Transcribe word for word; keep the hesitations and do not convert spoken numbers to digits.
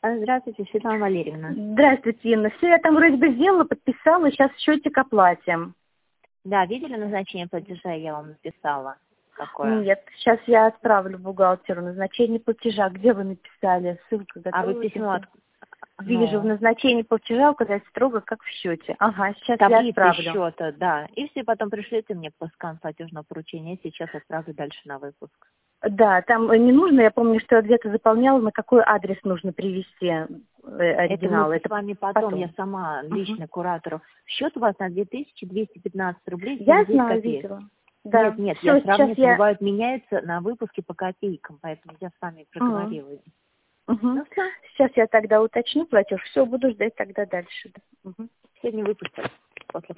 Здравствуйте, Светлана Валерьевна. Здравствуйте, Инна. Все, я там вроде бы сделала, подписала, сейчас счетик оплатим. Да, видели назначение платежа, я вам написала. Какое? Нет, сейчас я отправлю бухгалтеру назначение платежа. Где вы написали? Ссылка готова? А вы письмо от... Вижу, в Ну, назначении платежа указать строго, как в счете. Ага, сейчас я таблицы отправлю. счета, да. И все потом пришлите мне по скан платежного поручения. Я сейчас отправлю дальше на выпуск. Да, там не нужно, я помню, что я где-то заполняла, на какой адрес нужно привезти э, оригинал. Это мы Это с вами потом, потом. я сама лично Угу. куратору. Счет у вас на две тысячи двести пятнадцать рублей Я семьдесят девять знаю, копеек. видела. Да. Нет, нет, Все, я сейчас сравниваю, я... бывают, меняется на выпуске по копейкам, поэтому я с вами Угу. проговорила. Угу. Ну все, Сейчас я тогда уточню платеж. Все, буду ждать тогда дальше. Угу. сегодня выпустят после